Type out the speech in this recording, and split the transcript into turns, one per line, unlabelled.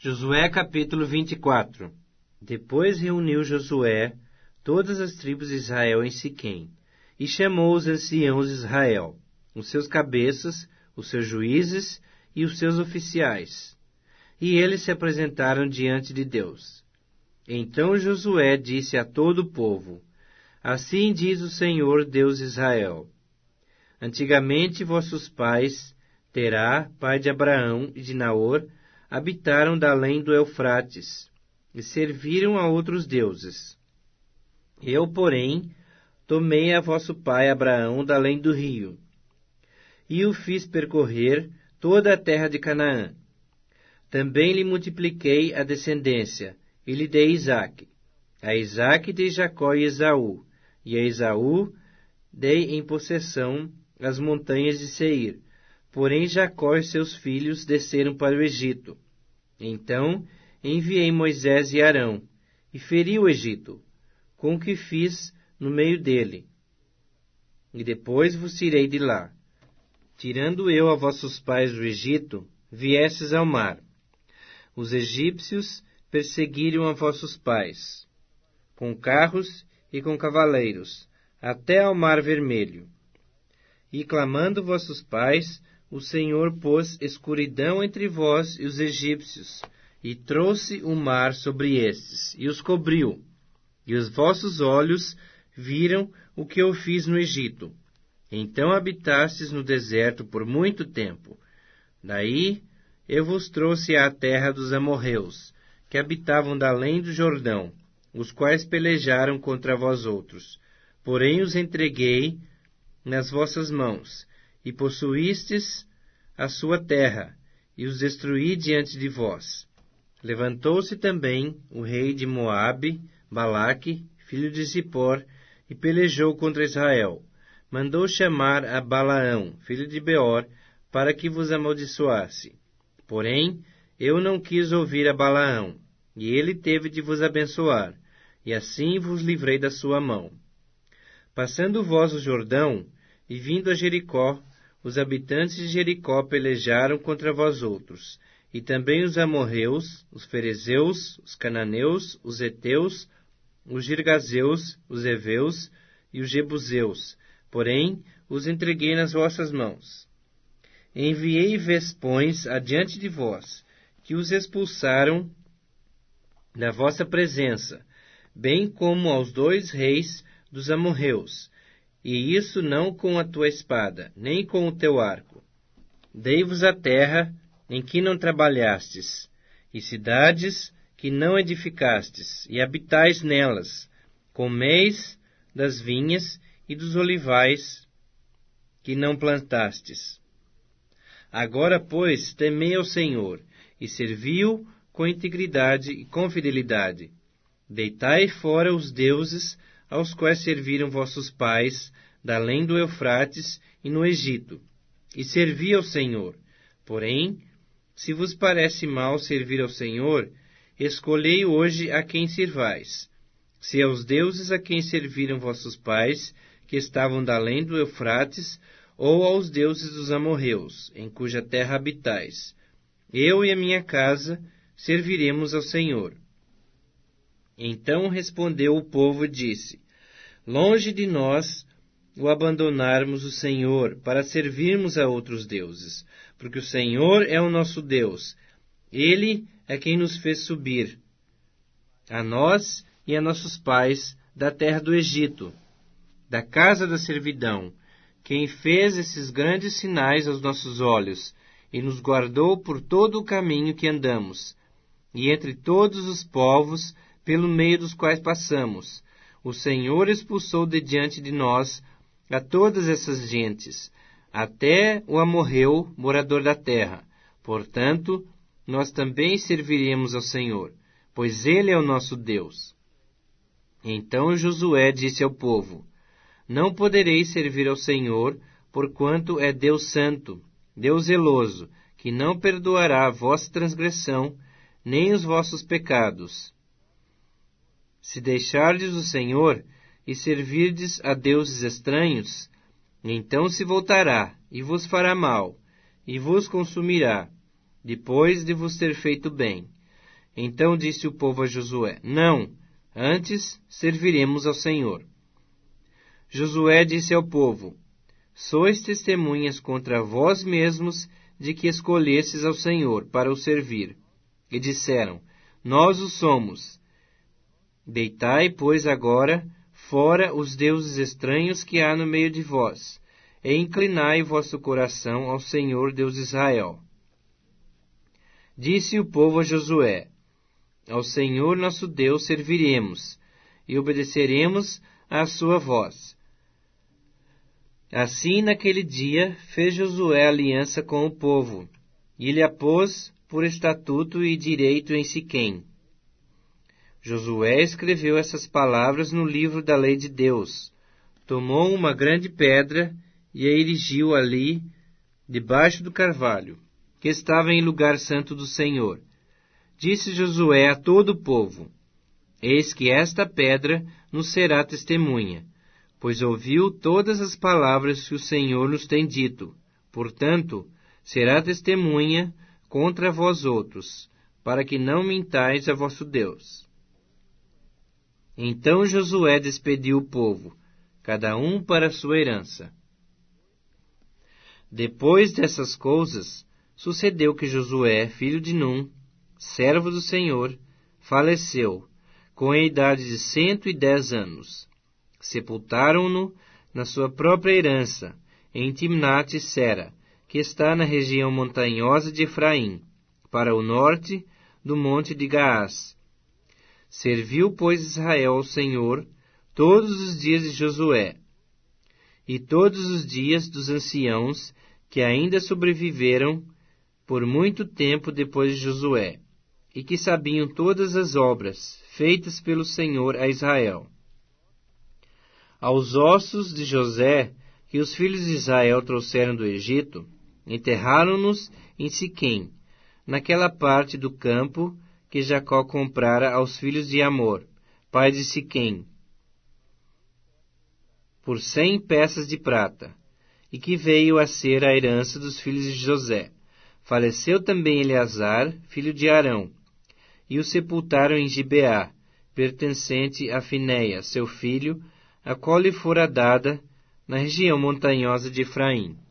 Josué capítulo 24. Depois reuniu Josué todas as tribos de Israel em Siquém, e chamou os anciãos de Israel, os seus cabeças, os seus juízes e os seus oficiais. E eles se apresentaram diante de Deus. Então Josué disse a todo o povo: Assim diz o Senhor Deus de Israel: Antigamente vossos pais, Terá, pai de Abraão e de Naor, habitaram da além do Eufrates, e serviram a outros deuses. Eu, porém, tomei a vosso pai Abraão da além do rio, e o fiz percorrer toda a terra de Canaã. Também lhe multipliquei a descendência, e lhe dei Isaque. A Isaque dei Jacó e Esaú, e a Esaú dei em possessão as montanhas de Seir. Porém Jacó e seus filhos desceram para o Egito. Então enviei Moisés e Arão, e feri o Egito, com o que fiz no meio dele. E depois vos tirei de lá. Tirando eu a vossos pais do Egito, viestes ao mar. Os egípcios perseguiram a vossos pais, com carros e com cavaleiros, até ao mar vermelho. E clamando vossos pais, o Senhor pôs escuridão entre vós e os egípcios, e trouxe o mar sobre estes, e os cobriu. E os vossos olhos viram o que eu fiz no Egito. Então habitastes no deserto por muito tempo. Daí eu vos trouxe à terra dos amorreus, que habitavam da além do Jordão, os quais pelejaram contra vós outros. Porém os entreguei nas vossas mãos, e possuístes a sua terra, e os destruí diante de vós. Levantou-se também o rei de Moabe, Balaque, filho de Zippor, e pelejou contra Israel. Mandou chamar a Balaão, filho de Beor, para que vos amaldiçoasse. Porém, eu não quis ouvir a Balaão, e ele teve de vos abençoar, e assim vos livrei da sua mão. Passando vós o Jordão, e vindo a Jericó, os habitantes de Jericó pelejaram contra vós outros, e também os amorreus, os ferezeus, os cananeus, os heteus, os girgazeus, os heveus e os jebuseus, porém os entreguei nas vossas mãos. Enviei vespões adiante de vós, que os expulsaram da vossa presença, bem como aos 2 reis dos amorreus, e isso não com a tua espada, nem com o teu arco. Dei-vos a terra em que não trabalhastes, e cidades que não edificastes, e habitais nelas. Comeis das vinhas e dos olivais que não plantastes. Agora, pois, temei ao Senhor, e servi-o com integridade e com fidelidade. Deitai fora os deuses aos quais serviram vossos pais, da além do Eufrates e no Egito, e servi ao Senhor. Porém, se vos parece mal servir ao Senhor, escolhei hoje a quem sirvais, se aos deuses a quem serviram vossos pais, que estavam da além do Eufrates, ou aos deuses dos amorreus, em cuja terra habitais. Eu e a minha casa serviremos ao Senhor. Então respondeu o povo e disse: Longe de nós o abandonarmos o Senhor para servirmos a outros deuses, porque o Senhor é o nosso Deus. Ele é quem nos fez subir, a nós e a nossos pais, da terra do Egito, da casa da servidão, quem fez esses grandes sinais aos nossos olhos, e nos guardou por todo o caminho que andamos, e entre todos os povos pelo meio dos quais passamos. O Senhor expulsou de diante de nós a todas essas gentes, até o amorreu, morador da terra. Portanto, nós também serviremos ao Senhor, pois Ele é o nosso Deus. Então Josué disse ao povo: Não podereis servir ao Senhor, porquanto é Deus santo, Deus zeloso, que não perdoará a vossa transgressão, nem os vossos pecados. Se deixardes o Senhor e servirdes a deuses estranhos, então se voltará e vos fará mal, e vos consumirá, depois de vos ter feito bem. Então disse o povo a Josué: Não, antes serviremos ao Senhor. Josué disse ao povo: Sois testemunhas contra vós mesmos de que escolhestes ao Senhor para o servir. E disseram: Nós o somos. Deitai, pois, agora fora os deuses estranhos que há no meio de vós, e inclinai vosso coração ao Senhor Deus de Israel. Disse o povo a Josué: Ao Senhor nosso Deus serviremos, e obedeceremos à sua voz. Assim, naquele dia, fez Josué aliança com o povo, e lhe a pôs por estatuto e direito em Siquém. Josué escreveu essas palavras no livro da lei de Deus, tomou uma grande pedra e a erigiu ali, debaixo do carvalho, que estava em lugar santo do Senhor. Disse Josué a todo o povo: Eis que esta pedra nos será testemunha, pois ouviu todas as palavras que o Senhor nos tem dito. Portanto, será testemunha contra vós outros, para que não mintais a vosso Deus. Então Josué despediu o povo, cada um para a sua herança. Depois dessas coisas, sucedeu que Josué, filho de Num, servo do Senhor, faleceu, com a idade de 110 anos. Sepultaram-no na sua própria herança, em Timnat-Sera, que está na região montanhosa de Efraim, para o norte do monte de Gaás. Serviu, pois, Israel ao Senhor todos os dias de Josué, e todos os dias dos anciãos que ainda sobreviveram por muito tempo depois de Josué, e que sabiam todas as obras feitas pelo Senhor a Israel. Aos ossos de José, que os filhos de Israel trouxeram do Egito, enterraram-nos em Siquém, naquela parte do campo que Jacó comprara aos filhos de Amor, pai de Siquém, por 100 peças de prata, e que veio a ser a herança dos filhos de José. Faleceu também Eleazar, filho de Arão, e o sepultaram em Gibeá, pertencente a Finéias, seu filho, a qual lhe fora dada na região montanhosa de Efraim.